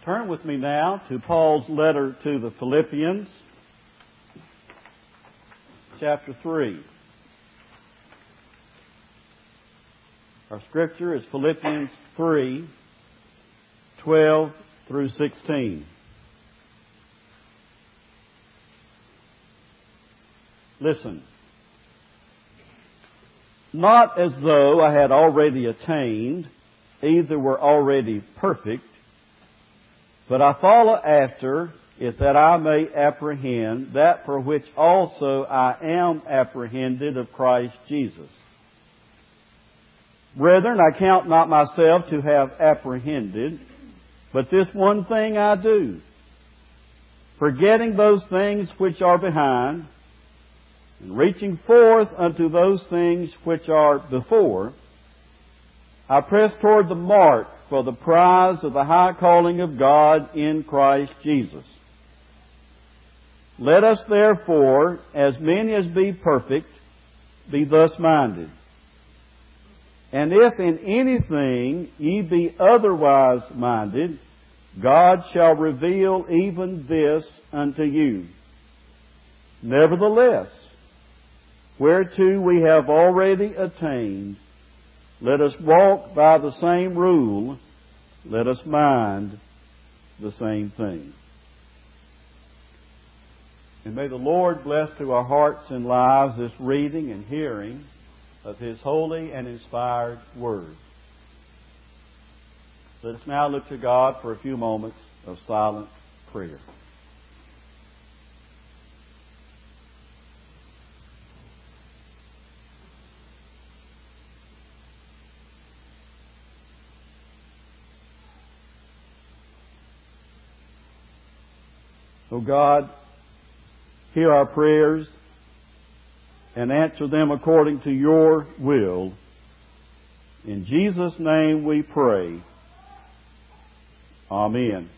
Turn with me now to Paul's letter to the Philippians, chapter 3. Our scripture is Philippians 3, 12 through 16. Listen. Not as though I had already attained, either were already perfect, but I follow after, if that I may apprehend that for which also I am apprehended of Christ Jesus. Brethren, I count not myself to have apprehended, but this one thing I do, forgetting those things which are behind, and reaching forth unto those things which are before, I press toward the mark for the prize of the high calling of God in Christ Jesus. Let us therefore, as many as be perfect, be thus minded. And if in anything ye be otherwise minded, God shall reveal even this unto you. Nevertheless, whereto we have already attained, let us walk by the same rule, let us mind the same thing. And may the Lord bless to our hearts and lives this reading and hearing of His holy and inspired Word. Let us now look to God for a few moments of silent prayer. O God, hear our prayers and answer them according to your will. In Jesus' name we pray. Amen.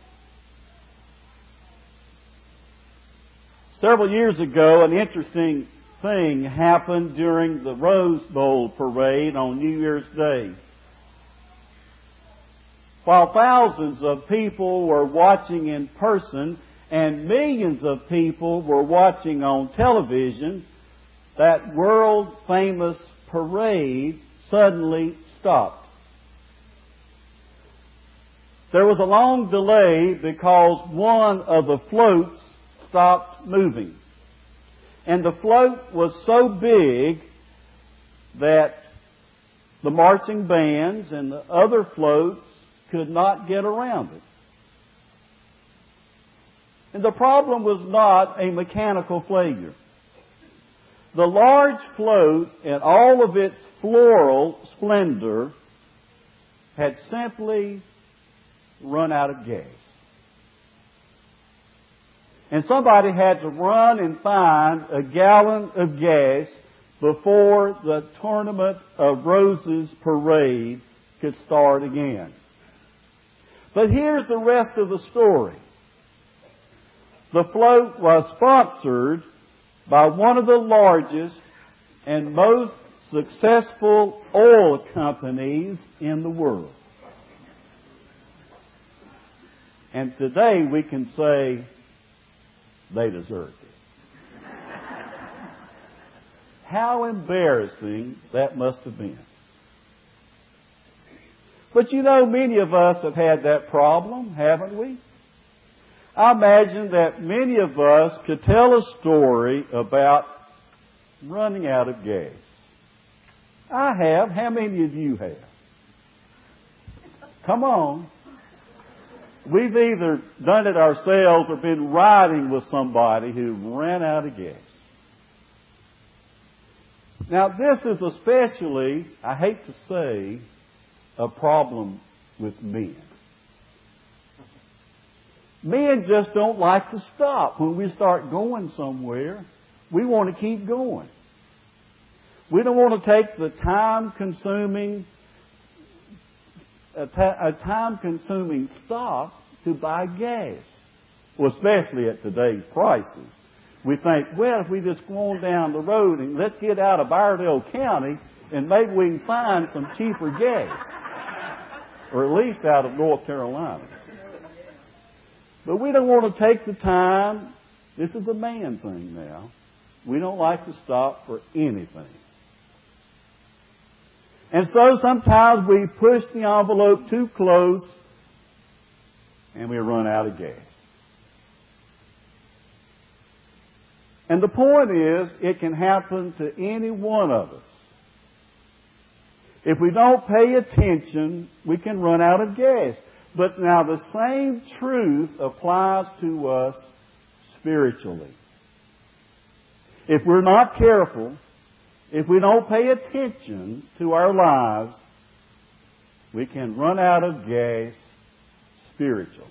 Several years ago, an interesting thing happened during the Rose Bowl parade on New Year's Day. While thousands of people were watching in person and millions of people were watching on television, that world-famous parade suddenly stopped. There was a long delay because one of the floats stopped moving. And the float was so big that the marching bands and the other floats could not get around it. And the problem was not a mechanical failure. The large float, in all of its floral splendor, had simply run out of gas. And somebody had to run and find a gallon of gas before the Tournament of Roses parade could start again. But here's the rest of the story. The float was sponsored by one of the largest and most successful oil companies in the world. And today we can say they deserved it. How embarrassing that must have been. But you know, many of us have had that problem, haven't we? I imagine that many of us could tell a story about running out of gas. I have. How many of you have? Come on. We've either done it ourselves or been riding with somebody who ran out of gas. Now, this is especially, I hate to say, a problem with men. Men just don't like to stop. When we start going somewhere, we want to keep going. We don't want to take the time-consuming stop to buy gas. Well, especially at today's prices. We think, well, if we just go on down the road and let's get out of Iredell County and maybe we can find some cheaper gas. Or at least out of North Carolina. But we don't want to take the time. This is a man thing now. We don't like to stop for anything. And so sometimes we push the envelope too close and we run out of gas. And the point is, it can happen to any one of us. If we don't pay attention, we can run out of gas. But now the same truth applies to us spiritually. If we're not careful, if we don't pay attention to our lives, we can run out of gas spiritually.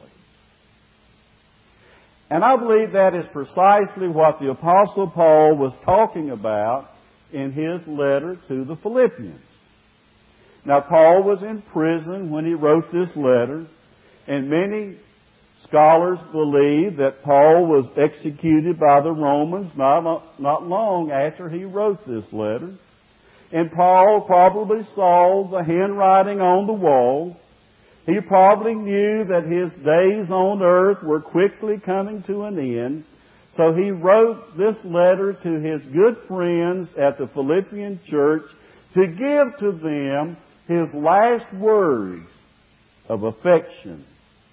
And I believe that is precisely what the Apostle Paul was talking about in his letter to the Philippians. Now, Paul was in prison when he wrote this letter, and many scholars believe that Paul was executed by the Romans not long after he wrote this letter. And Paul probably saw the handwriting on the wall. He probably knew that his days on earth were quickly coming to an end. So he wrote this letter to his good friends at the Philippian church to give to them his last words of affection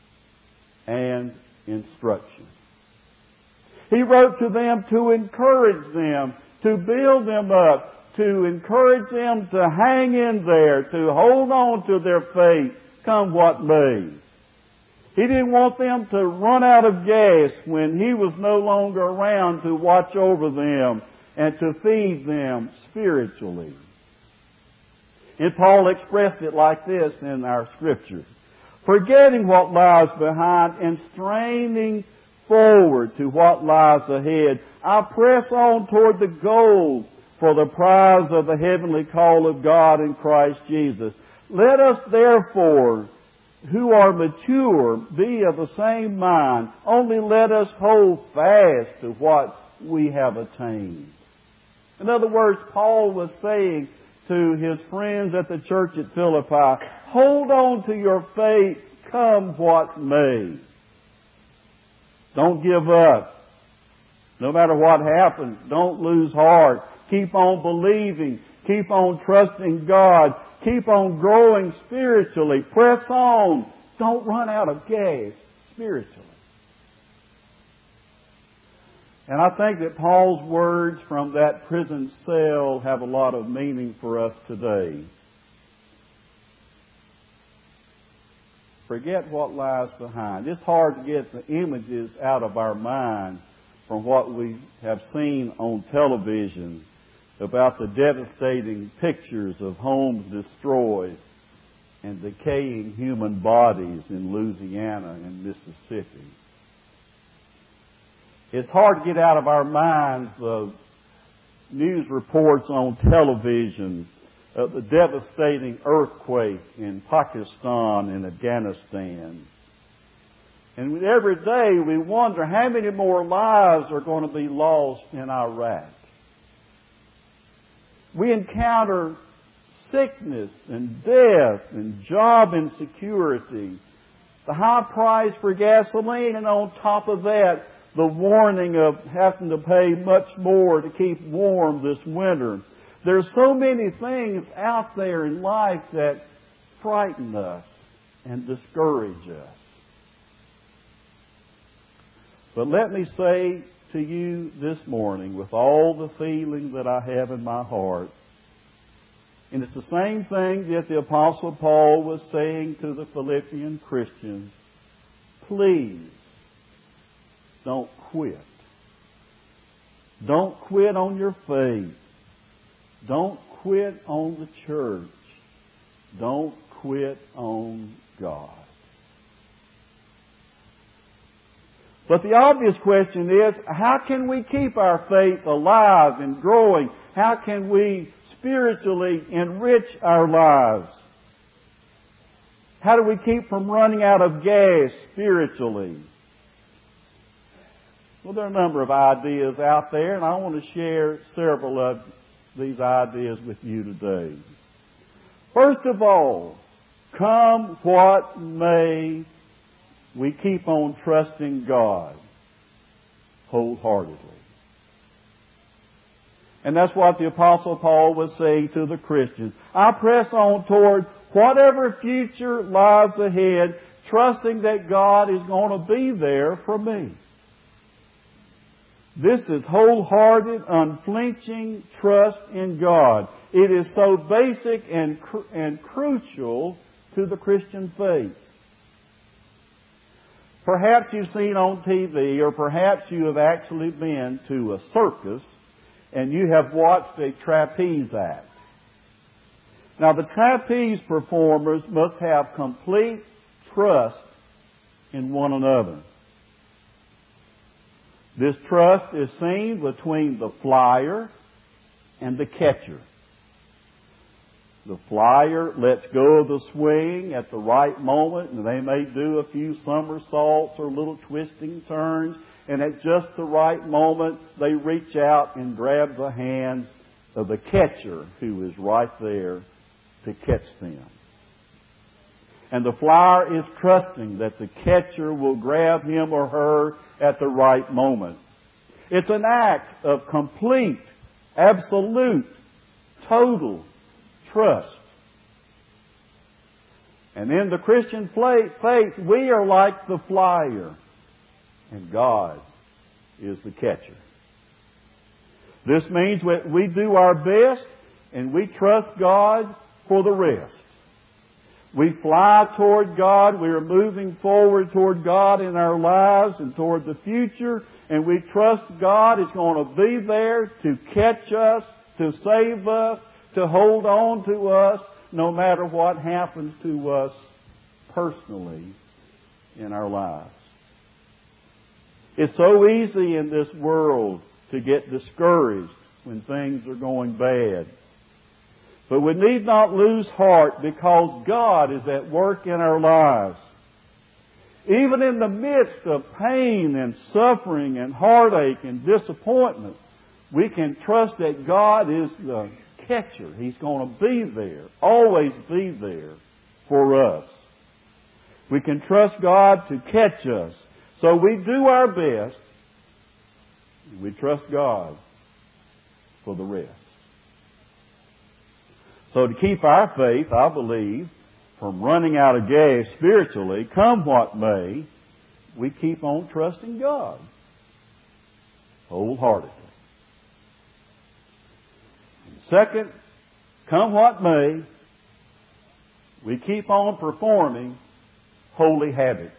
and instruction. He wrote to them to encourage them, to build them up, to encourage them to hang in there, to hold on to their faith, come what may. He didn't want them to run out of gas when he was no longer around to watch over them and to feed them spiritually. And Paul expressed it like this in our scripture. Forgetting what lies behind and straining forward to what lies ahead, I press on toward the goal for the prize of the heavenly call of God in Christ Jesus. Let us therefore, who are mature, be of the same mind. Only let us hold fast to what we have attained. In other words, Paul was saying to his friends at the church at Philippi, hold on to your faith, come what may. Don't give up. No matter what happens, don't lose heart. Keep on believing. Keep on trusting God. Keep on growing spiritually. Press on. Don't run out of gas spiritually. And I think that Paul's words from that prison cell have a lot of meaning for us today. Forget what lies behind. It's hard to get the images out of our mind from what we have seen on television about the devastating pictures of homes destroyed and decaying human bodies in Louisiana and Mississippi. It's hard to get out of our minds the news reports on television of the devastating earthquake in Pakistan and Afghanistan. And every day we wonder how many more lives are going to be lost in Iraq. We encounter sickness and death and job insecurity, the high price for gasoline, and on top of that, the warning of having to pay much more to keep warm this winter. There's so many things out there in life that frighten us and discourage us. But let me say to you this morning, with all the feeling that I have in my heart, and it's the same thing that the Apostle Paul was saying to the Philippian Christians, please don't quit. Don't quit on your faith. Don't quit on the church. Don't quit on God. But the obvious question is, how can we keep our faith alive and growing? How can we spiritually enrich our lives? How do we keep from running out of gas spiritually? Well, there are a number of ideas out there, and I want to share several of these ideas with you today. First of all, come what may, we keep on trusting God wholeheartedly. And that's what the Apostle Paul was saying to the Christians. I press on toward whatever future lies ahead, trusting that God is going to be there for me. This is wholehearted, unflinching trust in God. It is so basic and crucial to the Christian faith. Perhaps you've seen on TV, or perhaps you have actually been to a circus and you have watched a trapeze act. Now, the trapeze performers must have complete trust in one another. This trust is seen between the flyer and the catcher. The flyer lets go of the swing at the right moment, and they may do a few somersaults or little twisting turns, and at just the right moment, they reach out and grab the hands of the catcher who is right there to catch them. And the flyer is trusting that the catcher will grab him or her at the right moment. It's an act of complete, absolute, total trust. And in the Christian faith, we are like the flyer, and God is the catcher. This means that we do our best and we trust God for the rest. We fly toward God. We are moving forward toward God in our lives and toward the future. And we trust God is going to be there to catch us, to save us, to hold on to us, no matter what happens to us personally in our lives. It's so easy in this world to get discouraged when things are going bad. But we need not lose heart because God is at work in our lives. Even in the midst of pain and suffering and heartache and disappointment, we can trust that God is the catcher. He's going to be there, always be there for us. We can trust God to catch us. So we do our best. We trust God for the rest. So to keep our faith, I believe, from running out of gas spiritually, come what may, we keep on trusting God wholeheartedly. And second, come what may, we keep on performing holy habits.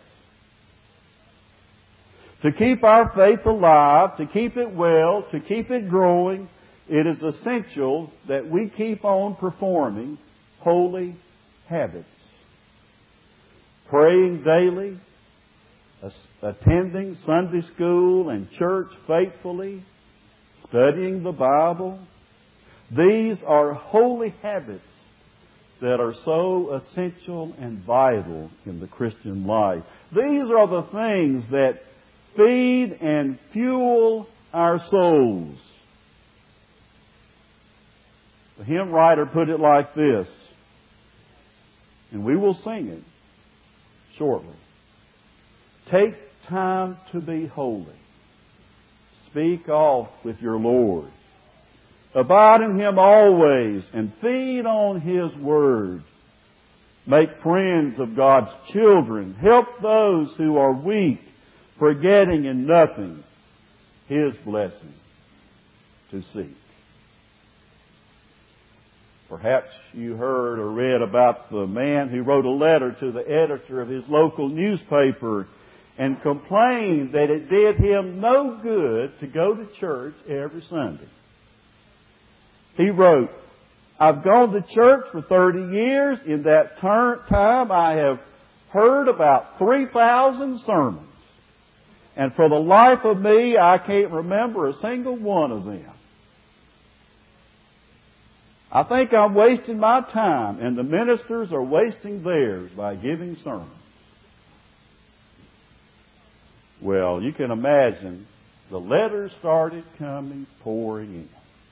To keep our faith alive, to keep it well, to keep it growing, it is essential that we keep on performing holy habits. Praying daily, attending Sunday school and church faithfully, studying the Bible. These are holy habits that are so essential and vital in the Christian life. These are the things that feed and fuel our souls. The hymn writer put it like this, and we will sing it shortly. Take time to be holy. Speak oft with your Lord. Abide in Him always and feed on His Word. Make friends of God's children. Help those who are weak, forgetting in nothing His blessing to seek. Perhaps you heard or read about the man who wrote a letter to the editor of his local newspaper and complained that it did him no good to go to church every Sunday. He wrote, I've gone to church for 30 years. In that time, I have heard about 3,000 sermons. And for the life of me, I can't remember a single one of them. I think I'm wasting my time, and the ministers are wasting theirs by giving sermons. Well, you can imagine the letters started coming, pouring in.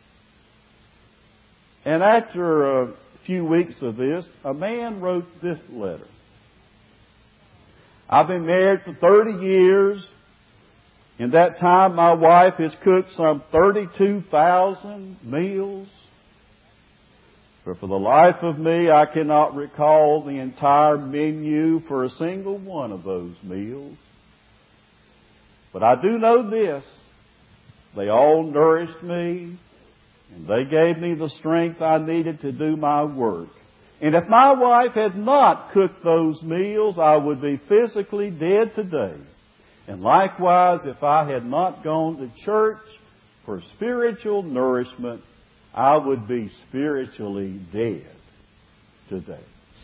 And after a few weeks of this, a man wrote this letter. I've been married for 30 years. In that time, my wife has cooked some 32,000 meals. But for the life of me, I cannot recall the entire menu for a single one of those meals. But I do know this. They all nourished me, and they gave me the strength I needed to do my work. And if my wife had not cooked those meals, I would be physically dead today. And likewise, if I had not gone to church for spiritual nourishment, I would be spiritually dead today.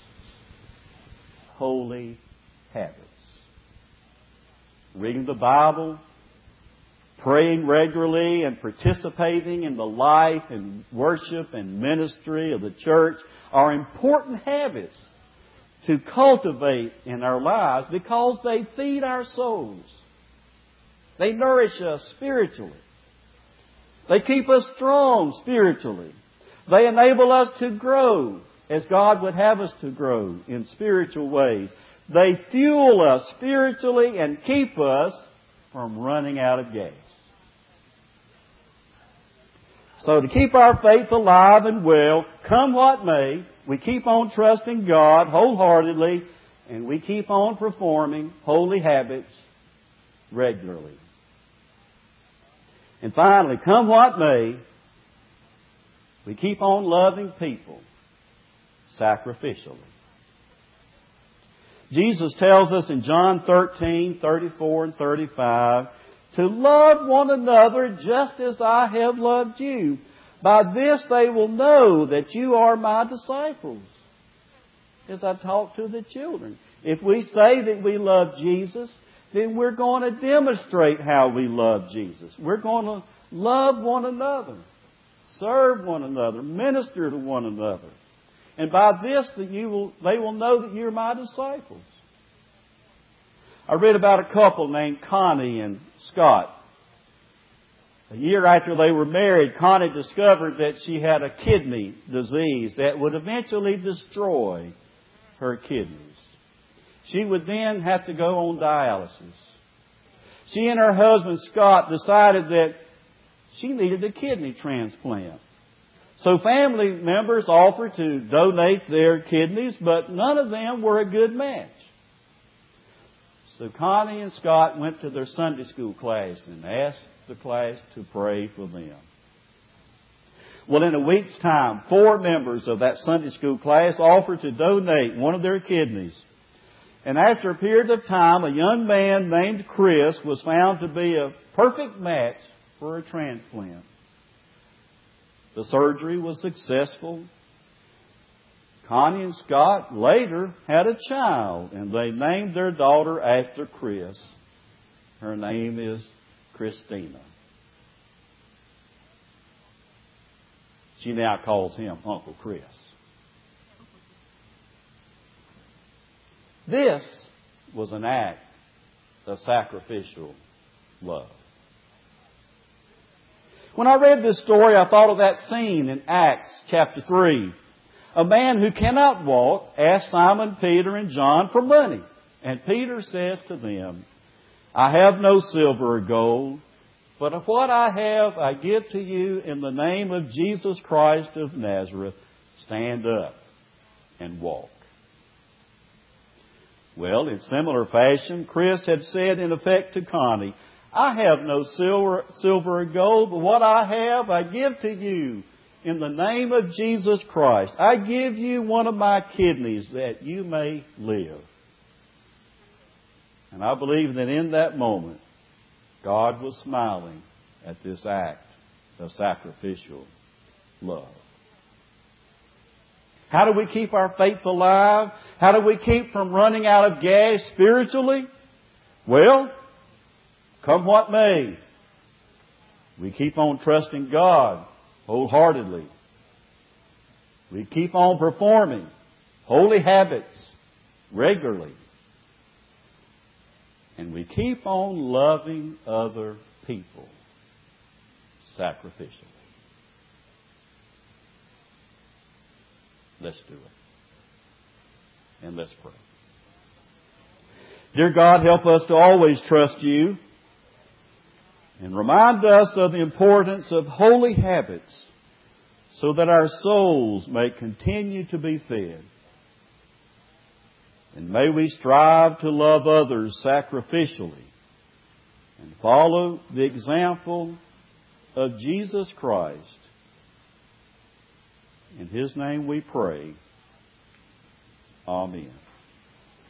Holy habits. Reading the Bible, praying regularly, and participating in the life and worship and ministry of the church are important habits to cultivate in our lives because they feed our souls. They nourish us spiritually. They keep us strong spiritually. They enable us to grow as God would have us to grow in spiritual ways. They fuel us spiritually and keep us from running out of gas. So to keep our faith alive and well, come what may, we keep on trusting God wholeheartedly, and we keep on performing holy habits regularly. And finally, come what may, we keep on loving people sacrificially. Jesus tells us in John 13:34 and 35, to love one another just as I have loved you. By this they will know that you are my disciples. As I talk to the children. If we say that we love Jesus, then we're going to demonstrate how we love Jesus. We're going to love one another, serve one another, minister to one another. And by this they will know that you're my disciples. I read about a couple named Connie and Scott. A year after they were married, Connie discovered that she had a kidney disease that would eventually destroy her kidneys. She would then have to go on dialysis. She and her husband Scott decided that she needed a kidney transplant. So family members offered to donate their kidneys, but none of them were a good match. So Connie and Scott went to their Sunday school class and asked the class to pray for them. Well, in a week's time, 4 members of that Sunday school class offered to donate one of their kidneys. And after a period of time, a young man named Chris was found to be a perfect match for a transplant. The surgery was successful. Connie and Scott later had a child, and they named their daughter after Chris. Her name is Christina. She now calls him Uncle Chris. This was an act of sacrificial love. When I read this story, I thought of that scene in Acts chapter 3. A man who cannot walk asked Simon, Peter, and John for money. And Peter says to them, I have no silver or gold, but of what I have I give to you in the name of Jesus Christ of Nazareth. Stand up and walk. Well, in similar fashion, Chris had said in effect to Connie, I have no silver or gold, but what I have I give to you in the name of Jesus Christ. I give you one of my kidneys that you may live. And I believe that in that moment, God was smiling at this act of sacrificial love. How do we keep our faith alive? How do we keep from running out of gas spiritually? Well, come what may, we keep on trusting God wholeheartedly. We keep on performing holy habits regularly. And we keep on loving other people sacrificially. Let's do it. And let's pray. Dear God, help us to always trust You and remind us of the importance of holy habits so that our souls may continue to be fed. And may we strive to love others sacrificially and follow the example of Jesus Christ. In His name we pray. Amen.